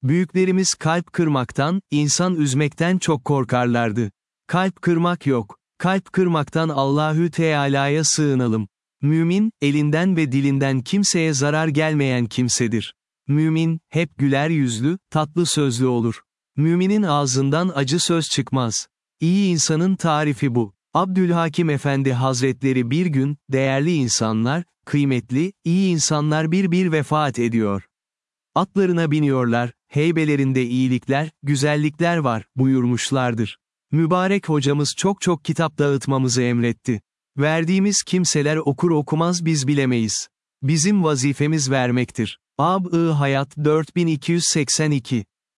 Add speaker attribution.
Speaker 1: Büyüklerimiz kalp kırmaktan, insan üzmekten çok korkarlardı. Kalp kırmak yok. Kalp kırmaktan Allahü Teala'ya sığınalım. Mümin, elinden ve dilinden kimseye zarar gelmeyen kimsedir. Mümin, hep güler yüzlü, tatlı sözlü olur. Müminin ağzından acı söz çıkmaz. İyi insanın tarifi bu. Abdülhakim Efendi Hazretleri bir gün, değerli insanlar, kıymetli, iyi insanlar bir vefat ediyor. Atlarına biniyorlar, heybelerinde iyilikler, güzellikler var, buyurmuşlardır. Mübarek hocamız çok kitap dağıtmamızı emretti. Verdiğimiz kimseler okur okumaz biz bilemeyiz. Bizim vazifemiz vermektir. Ab-ı Hayat 4282